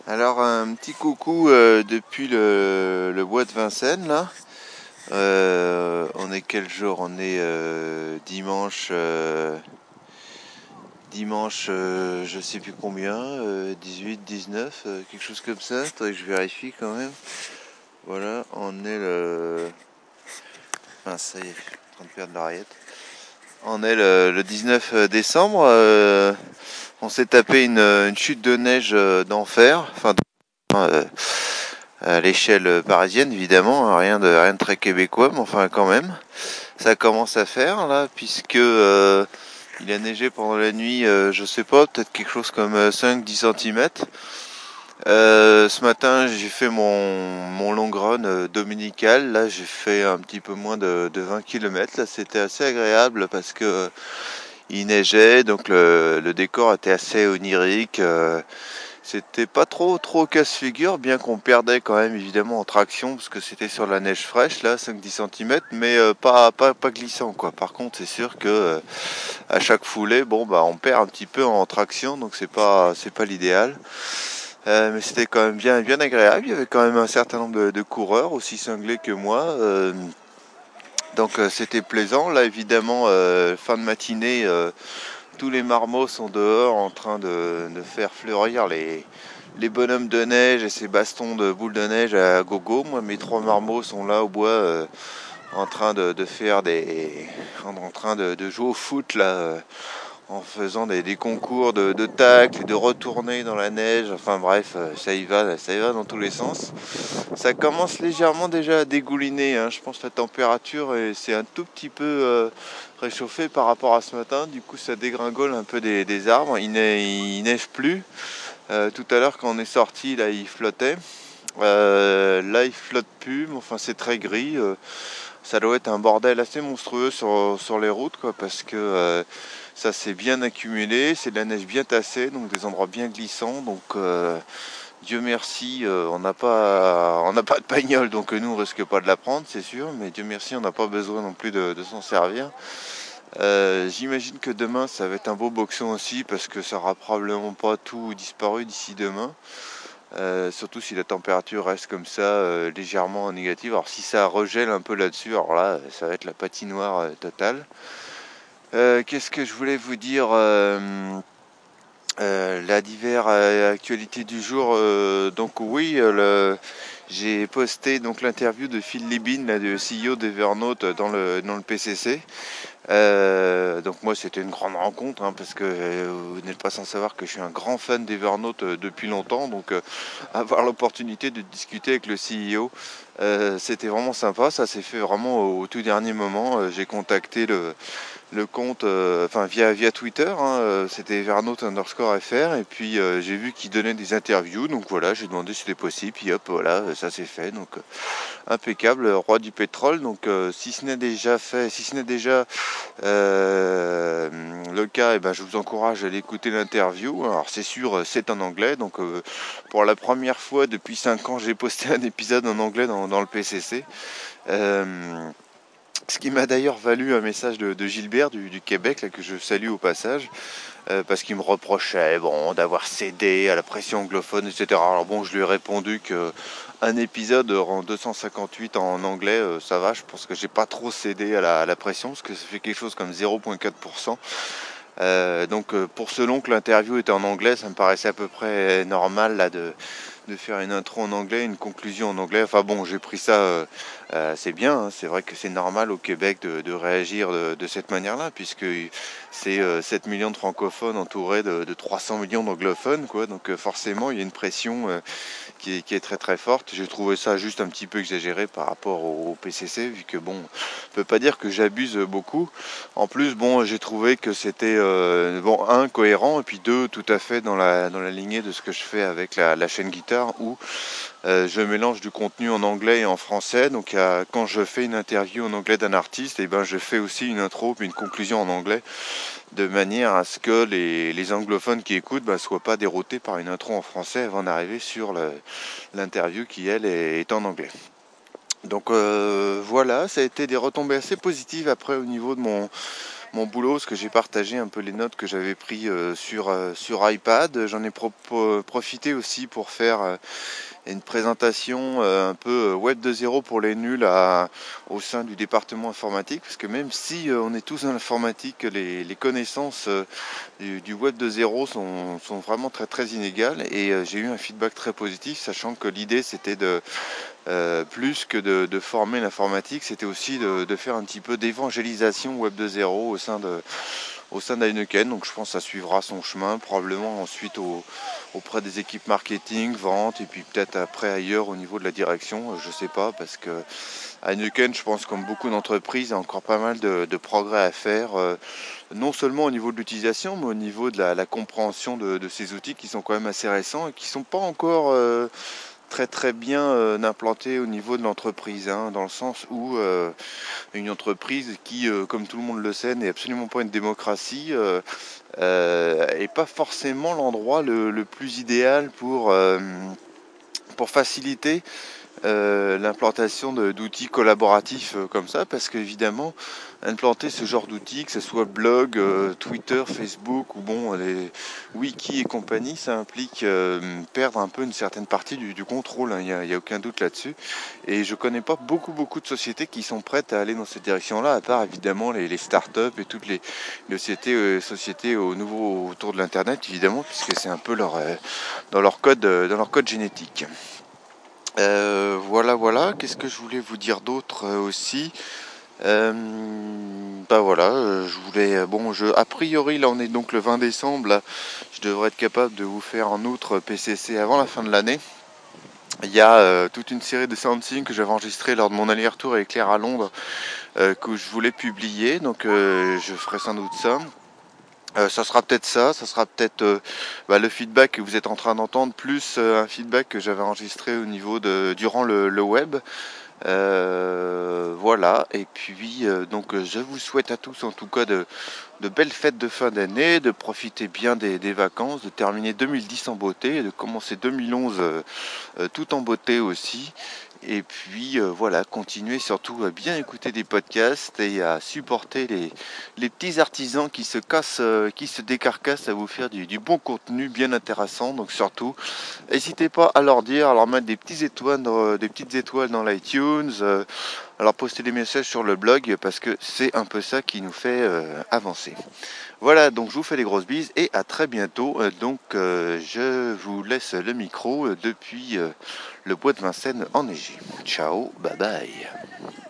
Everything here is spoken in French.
Alors un petit coucou depuis le bois de Vincennes là. On est quel jour? On est dimanche, je sais plus combien, 18, 19, quelque chose comme ça. Faudrait que je vérifie quand même. Voilà, on est le... Ah ça y est, je suis en train de perdre l'oreillette. On est le 19 décembre. On s'est tapé une chute de neige d'enfer. Enfin, à l'échelle parisienne évidemment, hein, rien de très québécois, mais enfin quand même, ça commence à faire là, puisque il a neigé pendant la nuit, je sais pas, peut-être quelque chose comme 5-10 cm. Ce matin j'ai fait mon long run dominical, là j'ai fait un petit peu moins de 20 km, là c'était assez agréable parce que il neigeait, donc le décor était assez onirique. C'était pas trop casse-figure, bien qu'on perdait quand même évidemment en traction, parce que c'était sur la neige fraîche, là, 5-10 cm, mais pas glissant, quoi. Par contre, c'est sûr que à chaque foulée, bon, bah, on perd un petit peu en traction, donc c'est pas l'idéal. Mais c'était quand même bien agréable. Il y avait quand même un certain nombre de coureurs, aussi cinglés que moi. Donc c'était plaisant. Là, évidemment, fin de matinée, tous les marmots sont dehors en train de faire fleurir les bonhommes de neige et ces bastons de boules de neige à gogo. Moi, mes 3 marmots sont là au bois en train de faire en train de jouer au foot là, en faisant des concours de tacles et de retourner dans la neige. Enfin bref, ça y va dans tous les sens. Ça commence légèrement déjà à dégouliner, hein. Je pense que la température c'est un tout petit peu réchauffé par rapport à ce matin. Du coup, ça dégringole un peu des arbres. Il neige plus. Tout à l'heure, quand on est sorti, là, il flottait. Là, il flotte plus. Mais enfin, c'est très gris. Ça doit être un bordel assez monstrueux sur les routes, quoi, parce que ça s'est bien accumulé. C'est de la neige bien tassée, donc des endroits bien glissants. Donc Dieu merci, on n'a pas de bagnole, donc nous on risque pas de la prendre, c'est sûr, mais Dieu merci, on n'a pas besoin non plus de s'en servir. J'imagine que demain ça va être un beau boxon aussi, parce que ça aura probablement pas tout disparu d'ici demain. Surtout si la température reste comme ça, légèrement négative. Alors si ça regèle un peu là-dessus, alors là ça va être la patinoire totale. Qu'est-ce que je voulais vous dire? La divers actualité du jour, donc oui, j'ai posté donc l'interview de Phil Libin, là, le CEO d'Evernote dans le PCC. Donc moi c'était une grande rencontre, hein, parce que vous n'êtes pas sans savoir que je suis un grand fan d'Evernote depuis longtemps, donc avoir l'opportunité de discuter avec le CEO, c'était vraiment sympa. Ça s'est fait vraiment au tout dernier moment. J'ai contacté le compte, via Twitter, hein, c'était Evernote_FR, et puis j'ai vu qu'il donnait des interviews, donc voilà, j'ai demandé si c'était possible, puis hop, voilà, ça s'est fait, donc impeccable, roi du pétrole. Donc si ce n'est déjà fait, si ce n'est déjà le cas, et ben, je vous encourage à aller écouter l'interview. Alors c'est sûr, c'est en anglais, donc pour la première fois depuis 5 ans, j'ai posté un épisode en anglais dans le PCC. Ce qui m'a d'ailleurs valu un message de Gilbert du Québec, là, que je salue au passage, parce qu'il me reprochait d'avoir cédé à la pression anglophone, etc. Alors bon, je lui ai répondu que un épisode en 258 en anglais, ça va, je pense que j'ai pas trop cédé à la pression, parce que ça fait quelque chose comme 0,4%. Donc pour ce long que l'interview était en anglais, ça me paraissait à peu près normal là de faire une intro en anglais, une conclusion en anglais. Enfin bon, j'ai pris ça, c'est bien, hein. C'est vrai que c'est normal au Québec de réagir de cette manière-là, puisque c'est 7 millions de francophones entourés de 300 millions d'anglophones, quoi. Donc forcément, il y a une pression qui est très très forte. J'ai trouvé ça juste un petit peu exagéré par rapport au PCC, vu que bon, on peut pas dire que j'abuse beaucoup. En plus, bon, j'ai trouvé que c'était un, cohérent, et puis deux, tout à fait dans la lignée de ce que je fais avec la chaîne Guitare, où je mélange du contenu en anglais et en français. Donc quand je fais une interview en anglais d'un artiste, et ben je fais aussi une intro puis une conclusion en anglais, de manière à ce que les anglophones qui écoutent ne soient pas déroutés par une intro en français avant d'arriver sur l'interview qui, elle, est en anglais. Donc voilà, ça a été des retombées assez positives après au niveau de mon mon boulot, parce que j'ai partagé un peu les notes que j'avais prises sur iPad. J'en ai profité aussi pour faire une présentation un peu web de zéro pour les nuls au sein du département informatique, parce que même si on est tous dans l'informatique, les connaissances du web de zéro sont vraiment très très inégales, et j'ai eu un feedback très positif, sachant que l'idée c'était plus que de former l'informatique, c'était aussi de faire un petit peu d'évangélisation web de zéro au sein d'Heineken. Donc je pense que ça suivra son chemin, probablement ensuite auprès des équipes marketing, vente, et puis peut-être après ailleurs au niveau de la direction, je sais pas, parce que Heineken, je pense, comme beaucoup d'entreprises, a encore pas mal de progrès à faire, non seulement au niveau de l'utilisation, mais au niveau de la compréhension de ces outils qui sont quand même assez récents et qui sont pas encore très très bien implantés au niveau de l'entreprise, hein, dans le sens où une entreprise qui, comme tout le monde le sait, n'est absolument pas une démocratie, est pas forcément l'endroit le plus idéal pour faciliter l'implantation d'outils collaboratifs comme ça, parce qu'évidemment, implanter ce genre d'outils, que ce soit blog, Twitter, Facebook ou bon, les wiki et compagnie, ça implique perdre un peu une certaine partie du contrôle, hein, y a aucun doute là-dessus. Et je connais pas beaucoup de sociétés qui sont prêtes à aller dans cette direction-là, à part évidemment les startups et toutes les sociétés autour de l'internet, évidemment, puisque c'est un peu dans dans leur code génétique. Voilà. Qu'est-ce que je voulais vous dire d'autre aussi? Bah voilà, je voulais. A priori, là, on est donc le 20 décembre. Là, je devrais être capable de vous faire en outre PCC avant la fin de l'année. Il y a toute une série de soundsigns que j'avais enregistré lors de mon aller-retour avec Claire à Londres, que je voulais publier. Donc, je ferai sans doute ça. Ça sera peut-être ça sera peut-être le feedback que vous êtes en train d'entendre, plus un feedback que j'avais enregistré au niveau durant le web. Voilà, et puis donc je vous souhaite à tous en tout cas de belles fêtes de fin d'année, de profiter bien des vacances, de terminer 2010 en beauté, et de commencer 2011 tout en beauté aussi. Et puis voilà, continuez surtout à bien écouter des podcasts et à supporter les petits artisans qui se cassent, qui se décarcassent à vous faire du bon contenu bien intéressant. Donc surtout, n'hésitez pas à leur dire, à leur mettre des petites étoiles dans l'iTunes, à leur poster des messages sur le blog, parce que c'est un peu ça qui nous fait avancer. Voilà, donc je vous fais des grosses bises et à très bientôt. Je vous laisse le micro depuis le bois de Vincennes enneigé. Ciao, bye bye.